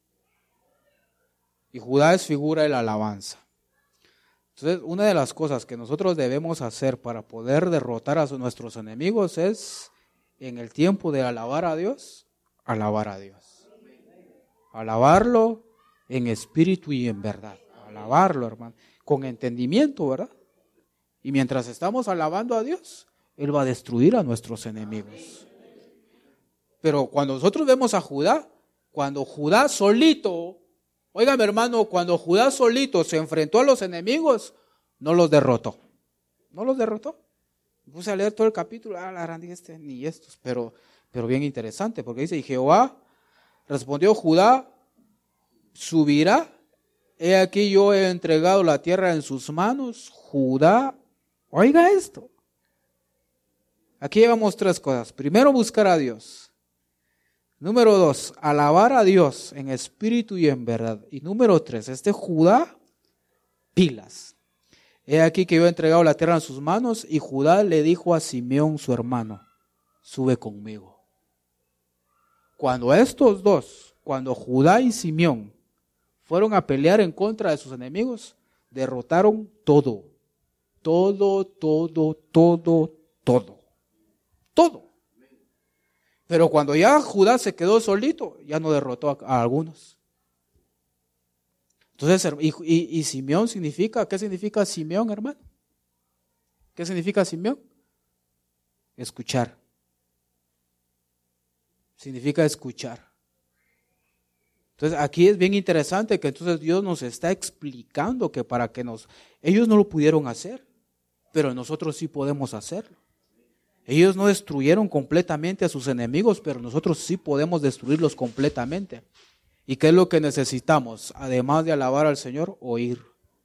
Y Judá es figura de la alabanza. Entonces, una de las cosas que nosotros debemos hacer para poder derrotar a nuestros enemigos es, en el tiempo de alabar a Dios, alabar a Dios. Alabarlo en espíritu y en verdad. Alabarlo, hermano, con entendimiento, ¿verdad? Y mientras estamos alabando a Dios, Él va a destruir a nuestros enemigos. Pero cuando nosotros vemos a Judá, cuando Judá solito, óigame hermano, cuando Judá solito se enfrentó a los enemigos, no los derrotó. No los derrotó. Puse a leer todo el capítulo, ah, la gran este, ni estos, pero, pero bien interesante, porque dice, y Jehová respondió, Judá subirá, he aquí yo he entregado la tierra en sus manos, Judá, oiga esto, Aquí llevamos tres cosas. Primero, buscar a Dios. Número dos, alabar a Dios en espíritu y en verdad. Y número tres, este Judá, pilas. He aquí que yo he entregado la tierra en sus manos, y Judá le dijo a Simeón su hermano, sube conmigo. Cuando estos dos, cuando Judá y Simeón fueron a pelear en contra de sus enemigos, derrotaron todo, todo, todo, todo, todo, todo. Pero cuando ya Judá se quedó solito, ya no derrotó a, a algunos. Entonces, y, y, y Simeón significa, ¿qué significa Simeón, hermano? ¿Qué significa Simeón? Escuchar. Significa escuchar. Entonces, aquí es bien interesante que entonces Dios nos está explicando que para que nos, ellos no lo pudieron hacer, pero nosotros sí podemos hacerlo. Ellos no destruyeron completamente a sus enemigos, pero nosotros sí podemos destruirlos completamente. ¿Y qué es lo que necesitamos? Además de alabar al Señor, oír.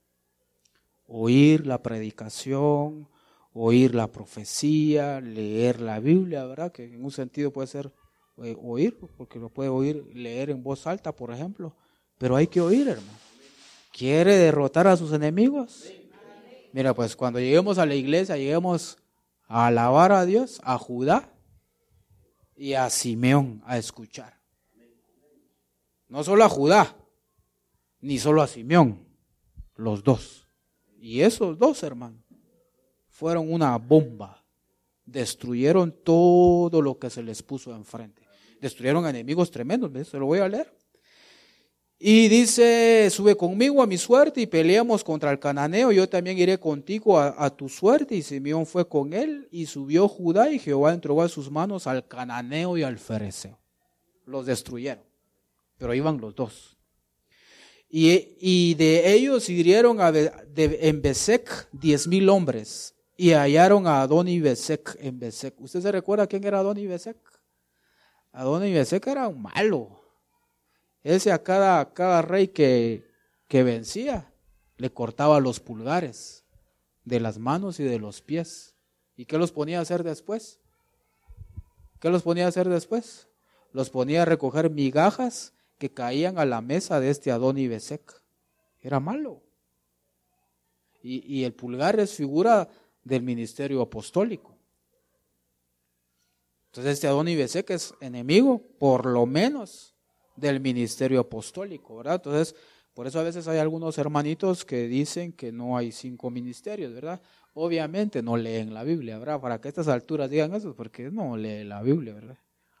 Oír la predicación, oír la profecía, leer la Biblia, ¿verdad? Que en un sentido puede ser eh, oír, porque lo puede oír, leer en voz alta, por ejemplo. Pero hay que oír, hermano. ¿Quiere derrotar a sus enemigos? Mira, pues cuando lleguemos a la iglesia, lleguemos a alabar a Dios, a Judá y a Simeón, a escuchar. No solo a Judá, ni solo a Simeón, los dos. Y esos dos, hermanos, fueron una bomba. Destruyeron todo lo que se les puso enfrente. Destruyeron enemigos tremendos, ¿ves? Se lo voy a leer. Y dice, sube conmigo a mi suerte y peleamos contra el cananeo, yo también iré contigo a, a tu suerte. Y Simeón fue con él y subió Judá y Jehová entregó a sus manos al cananeo y al fereceo. Los destruyeron, pero iban los dos. Y, y de ellos hirieron a, de, en Besec diez mil hombres y hallaron a Adoni Besec en Besec. ¿Usted se recuerda quién era Adoni Besec? Adoni Besec era un malo. Ese a cada, cada rey que, que vencía le cortaba los pulgares de las manos y de los pies. ¿Y qué los ponía a hacer después? ¿Qué los ponía a hacer después? Los ponía a recoger migajas que caían a la mesa de este Adoni Besec. Era malo. Y, y el pulgar es figura del ministerio apostólico. Entonces este Adoni Besec es enemigo, por lo menos, del ministerio apostólico, ¿verdad? Entonces, por eso a veces hay algunos hermanitos que dicen que no hay cinco ministerios, ¿verdad? Obviamente no leen la Biblia, ¿verdad? Para que a estas alturas digan eso, porque no leen la Biblia, ¿verdad?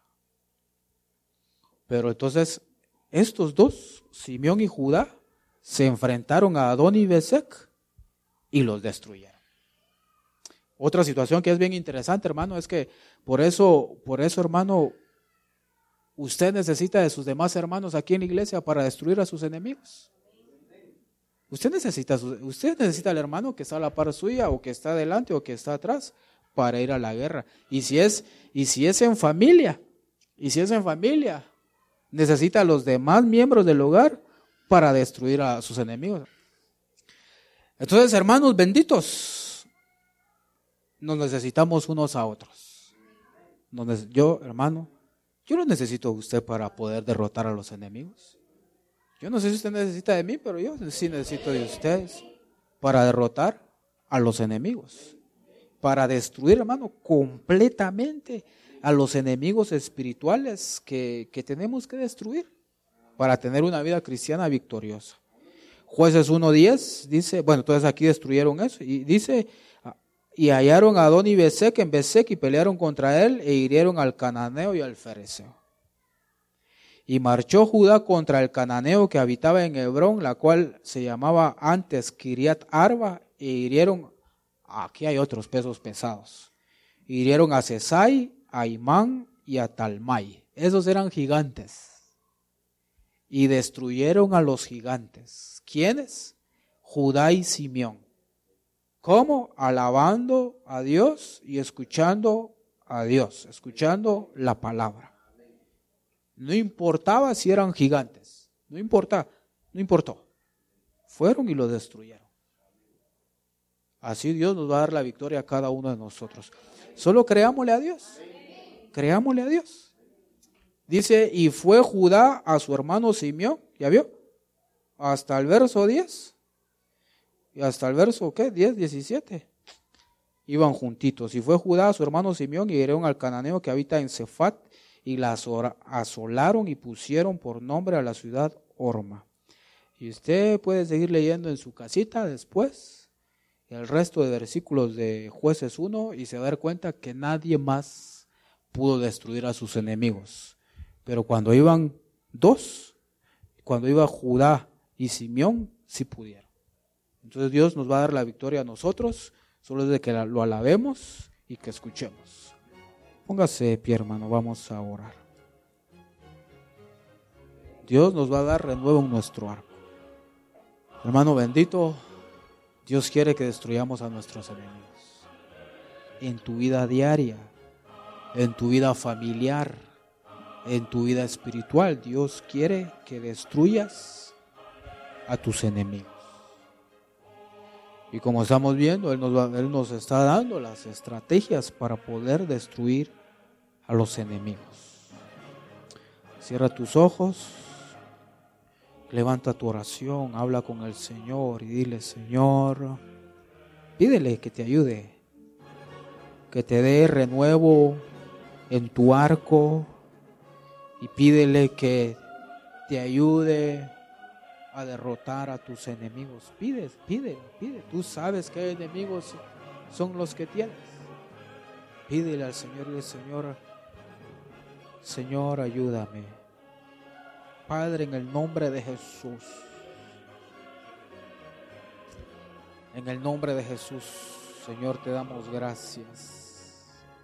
Pero entonces, estos dos, Simeón y Judá, se enfrentaron a Adoni Besec y los destruyeron. Otra situación que es bien interesante, hermano, es que por eso, por eso, hermano, usted necesita de sus demás hermanos aquí en la iglesia para destruir a sus enemigos. Usted necesita, usted necesita al hermano que está a la par suya o que está adelante o que está atrás para ir a la guerra. Y si es, y si es en familia, y si es en familia, necesita a los demás miembros del hogar para destruir a sus enemigos. Entonces, hermanos benditos, nos necesitamos unos a otros. Yo, hermano, yo lo necesito a usted para poder derrotar a los enemigos. Yo no sé si usted necesita de mí, pero yo sí necesito de ustedes para derrotar a los enemigos. Para destruir, hermano, completamente a los enemigos espirituales que, que tenemos que destruir para tener una vida cristiana victoriosa. Jueces uno diez dice, bueno, entonces aquí destruyeron eso. Y dice, y hallaron a Adoni Besec en Besec y pelearon contra él e hirieron al cananeo y al fereceo. Y marchó Judá contra el cananeo que habitaba en Hebrón, la cual se llamaba antes Kiriat Arba, e hirieron, aquí hay otros pesos pesados, hirieron a Sesai, a Imán y a Talmai. Esos eran gigantes. Y destruyeron a los gigantes. ¿Quiénes? Judá y Simeón. ¿Cómo? Alabando a Dios y escuchando a Dios, escuchando la palabra. No importaba si eran gigantes, no importa, no importó. Fueron y lo destruyeron. Así Dios nos va a dar la victoria a cada uno de nosotros. Solo creámosle a Dios. Creámosle a Dios. Dice, y fue Judá a su hermano Simeón, ¿ya vio? Hasta el verso diez. Y hasta el verso, ¿qué? diez, diecisiete. Iban juntitos. Y fue Judá a su hermano Simeón y hirieron al cananeo que habita en Cefat y la asolaron y pusieron por nombre a la ciudad Horma. Y usted puede seguir leyendo en su casita después el resto de versículos de Jueces uno y se va a dar cuenta que nadie más pudo destruir a sus enemigos. Pero cuando iban dos, cuando iba Judá y Simeón, sí pudieron. Entonces Dios nos va a dar la victoria a nosotros, solo es de que lo alabemos y que escuchemos. Póngase de pie, hermano, vamos a orar. Dios nos va a dar renuevo en nuestro arco. Hermano bendito, Dios quiere que destruyamos a nuestros enemigos. En tu vida diaria, en tu vida familiar, en tu vida espiritual, Dios quiere que destruyas a tus enemigos. Y como estamos viendo, Él nos, va, Él nos está dando las estrategias para poder destruir a los enemigos. Cierra tus ojos. Levanta tu oración, habla con el Señor y dile, Señor, pídele que te ayude, que te dé renuevo en tu arco y pídele que te ayude a derrotar a tus enemigos. Pide, pide, pide. Tú sabes qué enemigos son los que tienes. Pídele al Señor y dile, Señor, Señor, ayúdame. Padre, en el nombre de Jesús, en el nombre de Jesús, Señor, te damos gracias.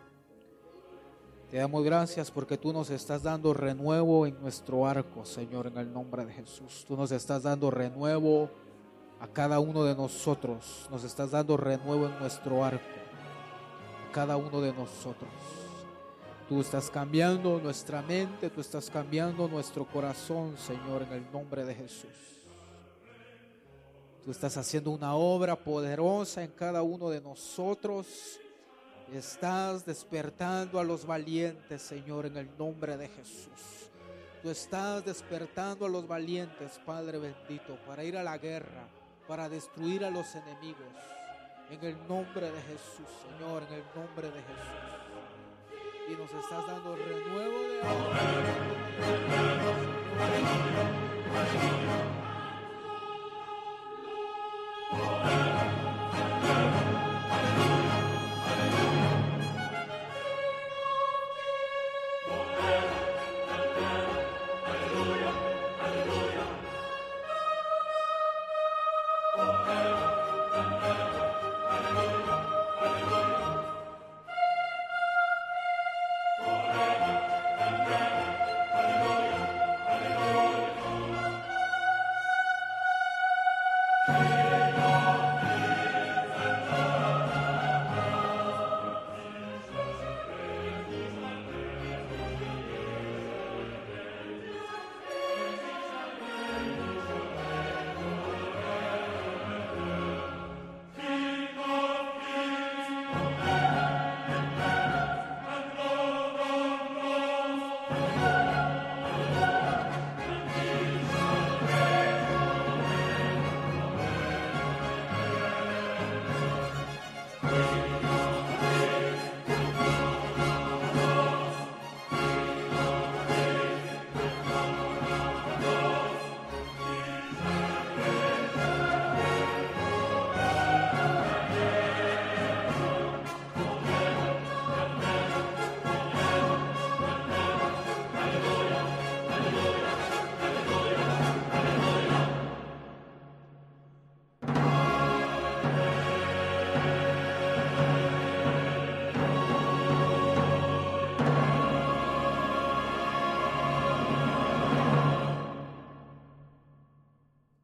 Te damos gracias porque tú nos estás dando renuevo en nuestro arco, Señor, en el nombre de Jesús. Tú nos estás dando renuevo a cada uno de nosotros. Nos estás dando renuevo en nuestro arco, a cada uno de nosotros. Tú estás cambiando nuestra mente, tú estás cambiando nuestro corazón, Señor, en el nombre de Jesús. Tú estás haciendo una obra poderosa en cada uno de nosotros. Estás despertando a los valientes, Señor, en el nombre de Jesús. Tú estás despertando a los valientes, Padre bendito, para ir a la guerra, para destruir a los enemigos. En el nombre de Jesús, Señor, en el nombre de Jesús. Y nos estás dando renuevo de amor.